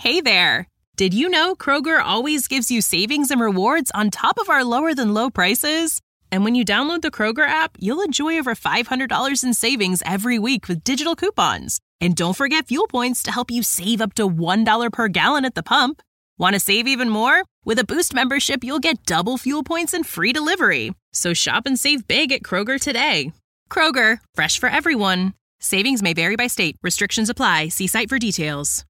Hey there! Did you know Kroger always gives you savings and rewards on top of our lower-than-low prices? And when you download the Kroger app, you'll enjoy over $500 in savings every week with digital coupons. And don't forget fuel points to help you save up to $1 per gallon at the pump. Want to save even more? With a Boost membership, you'll get double fuel points and free delivery. So shop and save big at Kroger today. Kroger, fresh for everyone. Savings may vary by state. Restrictions apply. See site for details.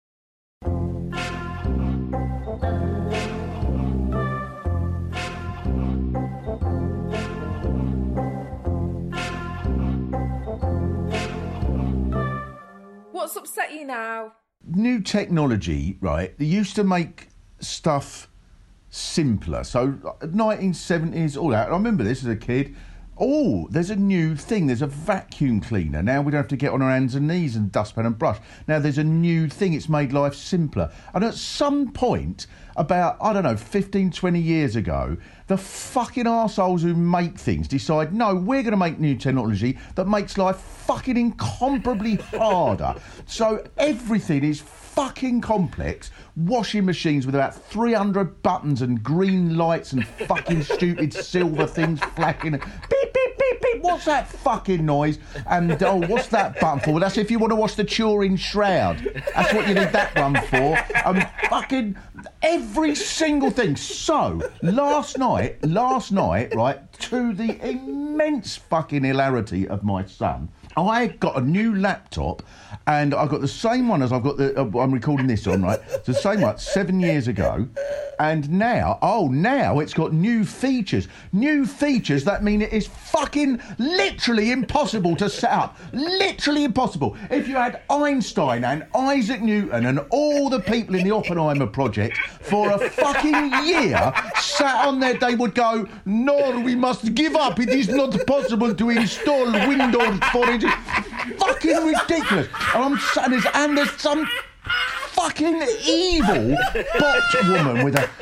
What's upset you now? New technology, right? They used to make stuff simpler. So 1970s, all that. I remember this as a kid. Oh, there's a new thing. There's a vacuum cleaner. Now we don't have to get on our hands and knees and dustpan and brush. Now there's a new thing. It's made life simpler. And at some point, about, 15, 20 years ago, the fucking arseholes who make things decide, no, we're going to make new technology that makes life fucking incomparably harder. So everything is fucking complex. Washing machines with about 300 buttons and green lights and fucking stupid silver things flashing. Beep, beep, beep, beep. What's that fucking noise? And, what's that button for? Well, that's if you want to wash the Turin shroud. That's what you need that one for. Fucking every single thing. So, last night, right, to the immense fucking hilarity of my son, I got a new laptop, and I got the same one as I've got I'm recording this on, right? It's the same one 7 years ago, and now it's got new features. New features that mean it is fucking literally impossible to set up. Literally impossible. If you had Einstein and Isaac Newton and all the people in the Oppenheimer project for a fucking year sat on there, they would go, no, we must give up. It is not possible to install Windows 4. Fucking ridiculous. And there's some fucking evil bot woman with a...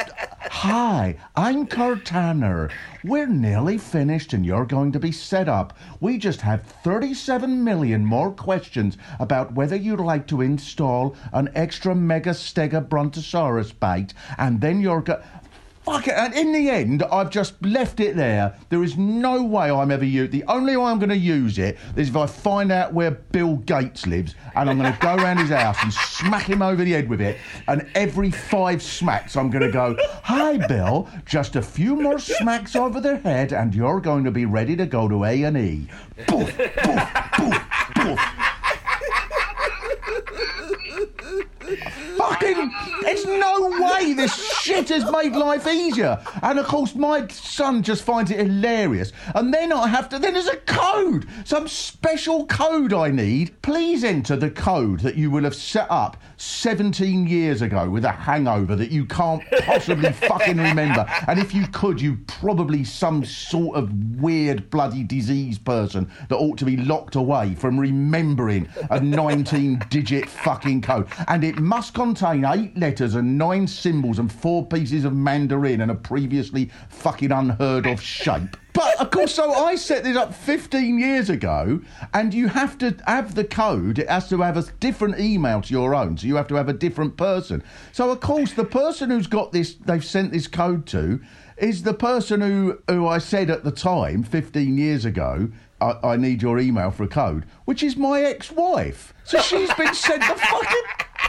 Hi, I'm Cortana. We're nearly finished and you're going to be set up. We just have 37 million more questions about whether you'd like to install an extra Mega Stega Brontosaurus bait, and then you're fuck it, and in the end, I've just left it there. There is no way I'm ever the only way I'm going to use it is if I find out where Bill Gates lives, and I'm going to go around his house and smack him over the head with it, and every 5 smacks I'm going to go, hi Bill, just a few more smacks over their head and you're going to be ready to go to A&E. Poof, poof, poof, poof. Fucking, there's no way this shit has made life easier. And of course my son just finds it hilarious. And then then there's a code, some special code I need. Please enter the code that you will have set up 17 years ago with a hangover that you can't possibly fucking remember. And if you could, you probably some sort of weird bloody disease person that ought to be locked away from remembering a 19-digit fucking code. And it must contain 8 letters and 9 symbols and 4 pieces of Mandarin and a previously fucking unheard of shape. But, of course, so I set this up 15 years ago, and you have to have the code. It has to have a different email to your own, so you have to have a different person. So, of course, the person who's got this, they've sent this code to, is the person who I said at the time, 15 years ago, I need your email for a code, which is my ex-wife. So she's been sent the fucking...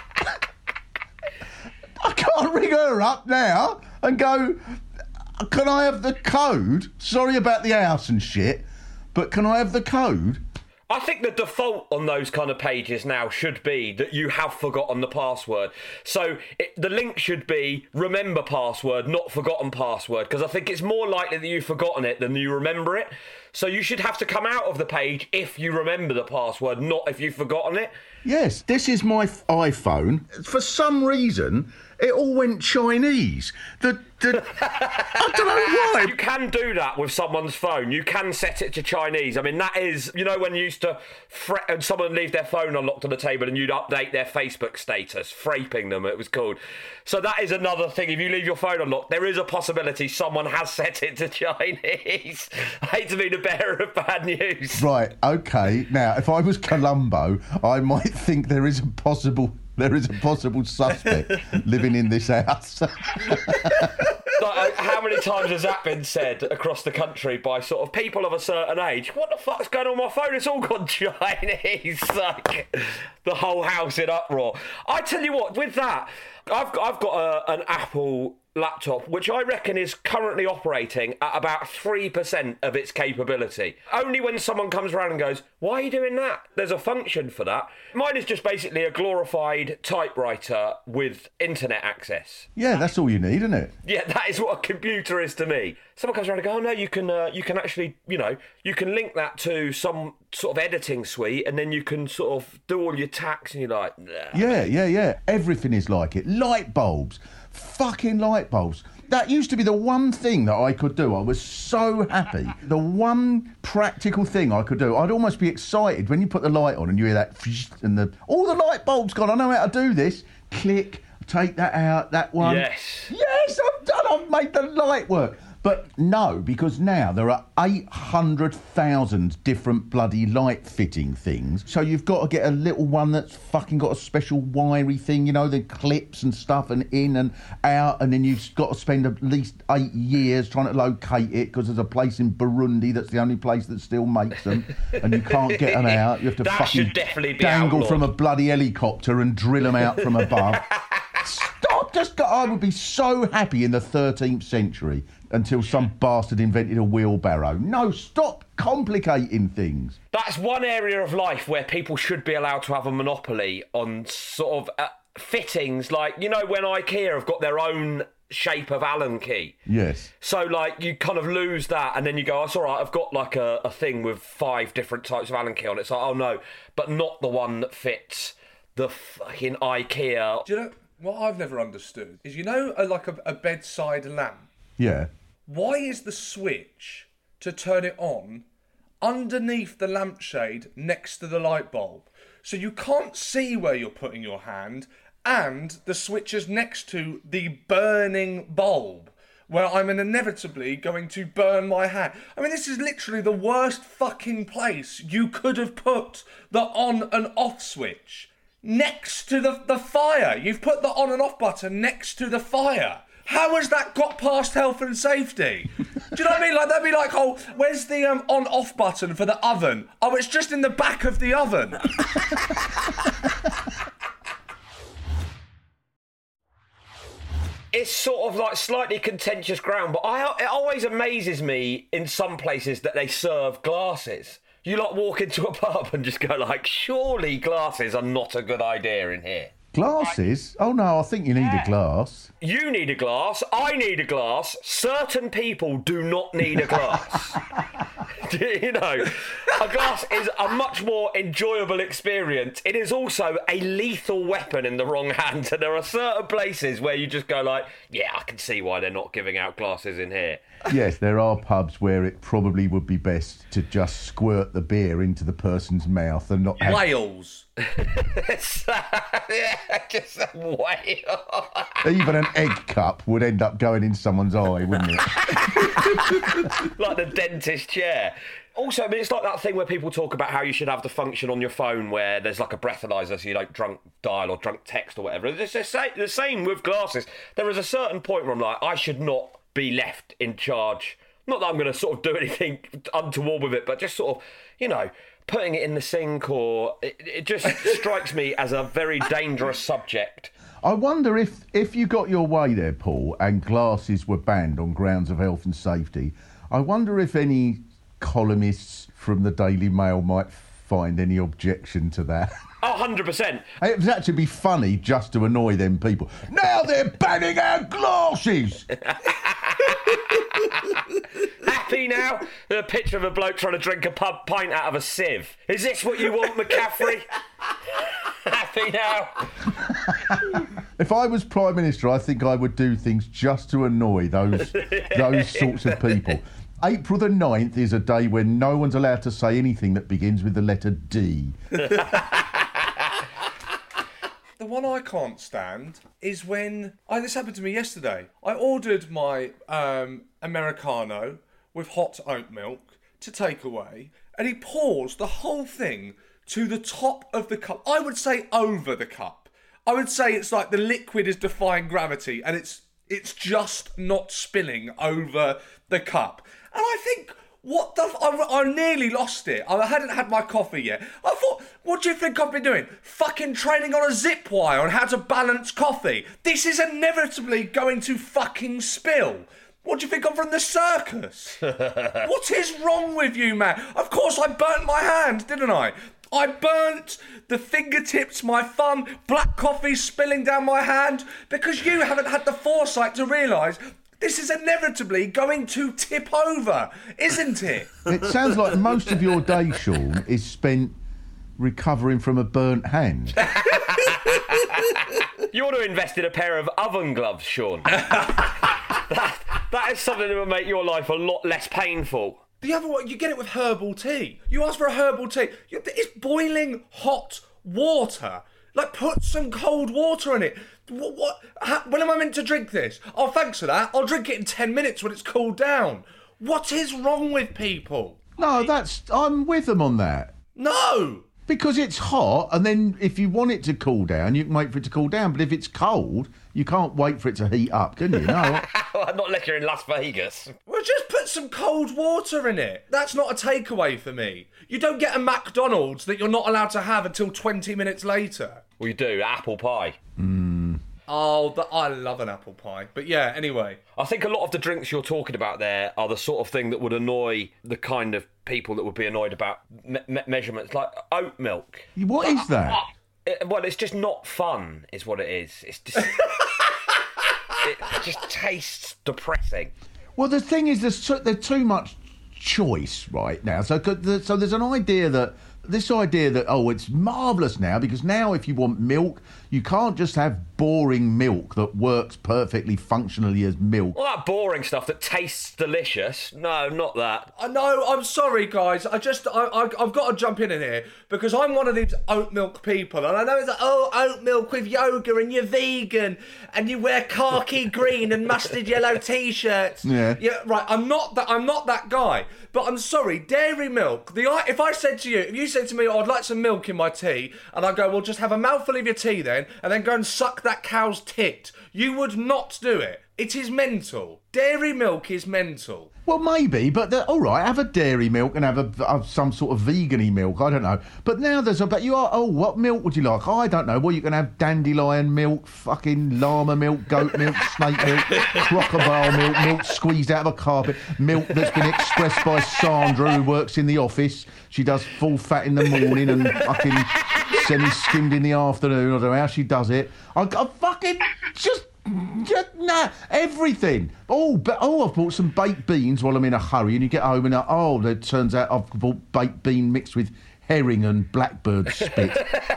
I can't ring her up now and go, can I have the code? Sorry about the house and shit, but can I have the code? I think the default on those kind of pages now should be that you have forgotten the password. So the link should be remember password, not forgotten password, because I think it's more likely that you've forgotten it than you remember it. So you should have to come out of the page if you remember the password, not if you've forgotten it. Yes, this is my iPhone. For some reason, it all went Chinese. I don't know why. You can do that with someone's phone. You can set it to Chinese. I mean, that is, you know, when you used to fret and someone leave their phone unlocked on the table and you'd update their Facebook status, fraping them, it was called. So that is another thing. If you leave your phone unlocked, there is a possibility someone has set it to Chinese. I hate to be the bearer of bad news. Right, okay. Now, if I was Columbo, I might think there is a possible there is a possible suspect living in this house. Like, how many times has that been said across the country by sort of people of a certain age? What the fuck's going on my phone? It's all gone Chinese. Like, the whole house in uproar. I tell you what, with that, I've got an Apple laptop, which I reckon is currently operating at about 3% of its capability. Only when someone comes around and goes, why are you doing that? There's a function for that. Mine is just basically a glorified typewriter with internet access. Yeah, that's all you need, isn't it? Yeah, that is what a computer is to me. Someone comes around and goes, oh no, you can actually, you can link that to some sort of editing suite, and then you can sort of do all your tax, and you're like, nah. Yeah. Everything is like it. Light bulbs. Fucking light bulbs. That used to be the one thing that I could do. I was so happy. The one practical thing I could do. I'd almost be excited when you put the light on and you hear that and all the light bulbs gone. I know how to do this. Click, take that out, that one. Yes, I've done. I've made the light work. But no, because now there are 800,000 different bloody light fitting things. So you've got to get a little one that's fucking got a special wiry thing, the clips and stuff and in and out. And then you've got to spend at least 8 years trying to locate it because there's a place in Burundi that's the only place that still makes them. And you can't get them out. You have to that fucking should definitely be dangle outlawed from a bloody helicopter and drill them out from above. Stop! I would be so happy in the 13th century until some bastard invented a wheelbarrow. No, stop complicating things. That's one area of life where people should be allowed to have a monopoly on sort of fittings. Like, when IKEA have got their own shape of Allen key. Yes. So, like, you kind of lose that, and then you go, oh, it's all right, I've got, like, a thing with 5 different types of Allen key on it. It's like, oh, no, but not the one that fits the fucking IKEA. Do you know what I've never understood is, like a bedside lamp? Yeah. Why is the switch to turn it on underneath the lampshade next to the light bulb? So you can't see where you're putting your hand, and the switch is next to the burning bulb, where I'm inevitably going to burn my hand. I mean, this is literally the worst fucking place you could have put the on and off switch. Next to the fire. You've put the on and off button next to the fire. How has that got past health and safety? Do you know what I mean? Like, that'd be like, oh, where's the on-off button for the oven? Oh, it's just in the back of the oven. It's sort of like slightly contentious ground, but it always amazes me in some places that they serve glasses. You like walk into a pub and just go like, surely glasses are not a good idea in here. Glasses? Oh no, I think you need a glass. You need a glass. I need a glass. Certain people do not need a glass. A glass is a much more enjoyable experience. It is also a lethal weapon in the wrong hands. And there are certain places where you just go like, yeah, I can see why they're not giving out glasses in here. Yes, there are pubs where it probably would be best to just squirt the beer into the person's mouth and not have... Wales. Yeah, just a whale. Even an egg cup would end up going in someone's eye, wouldn't it? Like the dentist chair. Also, I mean, it's like that thing where people talk about how you should have the function on your phone where there's like a breathalyzer so you don't drunk dial or drunk text or whatever. It's the same with glasses. There is a certain point where I'm like, I should not be left in charge. Not that I'm going to sort of do anything untoward with it, but just sort of, putting it in the sink, or it just strikes me as a very dangerous subject. I wonder if you got your way there, Paul, and glasses were banned on grounds of health and safety, I wonder if any columnists from the Daily Mail might find any objection to that. Oh, 100%. It would actually be funny just to annoy them people. Now they're banning our glasses! Happy now? A picture of a bloke trying to drink a pint out of a sieve. Is this what you want, McCaffrey? Happy now? If I was Prime Minister, I think I would do things just to annoy those sorts of people. April the 9th is a day when no one's allowed to say anything that begins with the letter D. The one I can't stand is when... this happened to me yesterday. I ordered my Americano with hot oat milk to take away, and he pours the whole thing to the top of the cup. I would say over the cup. I would say it's like the liquid is defying gravity, and it's just not spilling over the cup. And I think, I nearly lost it. I hadn't had my coffee yet. I thought, what do you think I've been doing? Fucking training on a zip wire on how to balance coffee. This is inevitably going to fucking spill. What do you think, I'm from the circus? What is wrong with you, man? Of course I burnt my hand, didn't I? I burnt the fingertips, my thumb, black coffee spilling down my hand, because you haven't had the foresight to realise this is inevitably going to tip over, isn't it? It sounds like most of your day, Sean, is spent recovering from a burnt hand. You ought to invest in a pair of oven gloves, Sean. That is something that will make your life a lot less painful. The other one, you get it with herbal tea. You ask for a herbal tea. It's boiling hot water. Like, put some cold water in it. When am I meant to drink this? Oh, thanks for that. I'll drink it in 10 minutes when it's cooled down. What is wrong with people? No, I'm with them on that. No! Because it's hot, and then if you want it to cool down, you can wait for it to cool down. But if it's cold, you can't wait for it to heat up, can you? No. Not unless you're in Las Vegas. Well, just put some cold water in it. That's not a takeaway for me. You don't get a McDonald's that you're not allowed to have until 20 minutes later. We do, apple pie. Oh, I love an apple pie. But yeah, anyway. I think a lot of the drinks you're talking about there are the sort of thing that would annoy the kind of people that would be annoyed about measurements, like oat milk. What is that? Well, it's just not fun, is what it is. It's just... it just tastes depressing. Well, the thing is, there's too much choice right now. So there's an idea that... This idea that, it's marvellous now, because now if you want milk, you can't just have boring milk that works perfectly functionally as milk. All that boring stuff that tastes delicious. No, not that. No, I'm sorry, guys. I've got to jump in here, because I'm one of these oat milk people, and I know it's like, oat milk with yoga, and you're vegan, and you wear khaki green and mustard yellow t-shirts. Yeah, right. I'm not that guy. But I'm sorry, dairy milk. If you said to me, I'd like some milk in my tea, and I go, well, just have a mouthful of your tea then, and then go and suck that cow's tit, you would not do it. It is mental. Dairy milk is mental. Well, maybe, but all right, have a dairy milk and have some sort of vegan-y milk, I don't know. But now what milk would you like? I don't know. Well, you can have dandelion milk, fucking llama milk, goat milk, snake milk, crocodile milk squeezed out of a carpet, milk that's been expressed by Sandra, who works in the office. She does full fat in the morning and fucking semi-skimmed in the afternoon. I don't know how she does it. I fucking just... Nah, everything. I've bought some baked beans while I'm in a hurry, and you get home and it turns out I've bought baked bean mixed with herring and blackbird spit.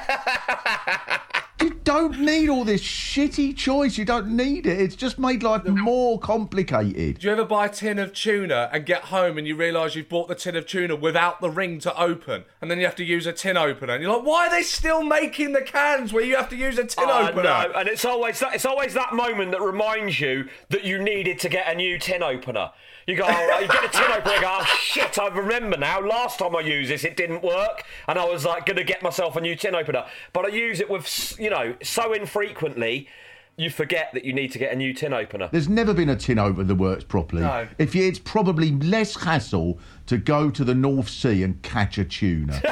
You don't need all this shitty choice. You don't need it. It's just made life more complicated. Do you ever buy a tin of tuna and get home and you realise you've bought the tin of tuna without the ring to open, and then you have to use a tin opener, and you're like, why are they still making the cans where you have to use a tin opener? No, and it's always that moment that reminds you that you needed to get a new tin opener. You go, you get a tin opener, you go, oh shit, I remember now, last time I used this it didn't work, and I was like going to get myself a new tin opener, but I use it with, so infrequently, you forget that you need to get a new tin opener. There's never been a tin opener that works properly. No. It's probably less hassle to go to the North Sea and catch a tuna.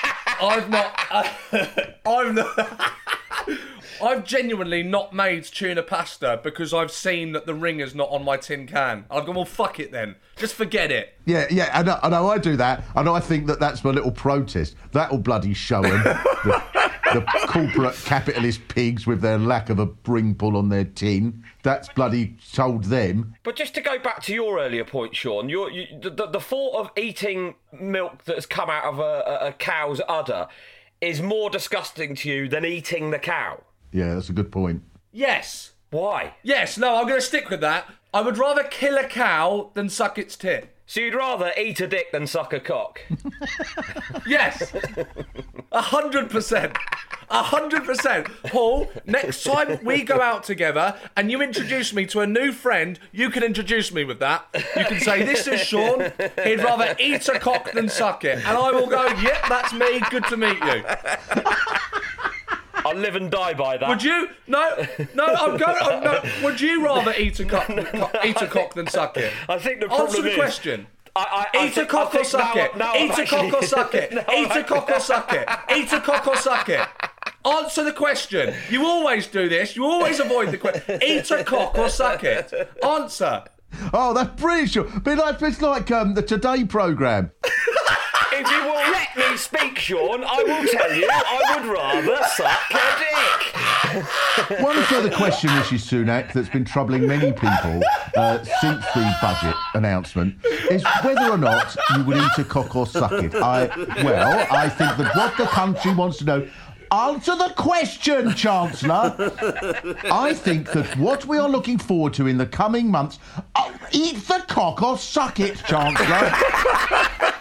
I've genuinely not made tuna pasta because I've seen that the ring is not on my tin can. I've gone, well, fuck it then. Just forget it. Yeah, I know I do that, and I think that's my little protest. That'll bloody show them. The corporate capitalist pigs with their lack of a ring pull on their tin. That's bloody told them. But just to go back to your earlier point, Sean, the thought of eating milk that's come out of a cow's udder is more disgusting to you than eating the cow. Yeah, that's a good point. Yes. Why? Yes, no, I'm going to stick with that. I would rather kill a cow than suck its tit. So you'd rather eat a dick than suck a cock? Yes. 100%. 100%. Paul, next time we go out together and you introduce me to a new friend, you can introduce me with that. You can say, this is Sean. He'd rather eat a cock than suck it. And I will go, yep, that's me. Good to meet you. I'll live and die by that. Would you? No. Would you rather eat a cock than suck it? I think the problem Answer the is... question. Eat a cock or suck it. Eat a cock or suck it. Eat a cock or suck it. Eat a cock or suck it. Answer the question. You always do this. You always avoid the question. Eat a cock or suck it. Answer. Oh, that's brilliant. It's like the Today programme. If you will let me speak, Sean, I will tell you I would rather suck a dick. One further question, Rishi Sunak, that's been troubling many people since the budget announcement is whether or not you would eat a cock or suck it. I think that what the country wants to know... Answer the question, Chancellor. I think that what we are looking forward to in the coming months... eat the cock or suck it, Chancellor.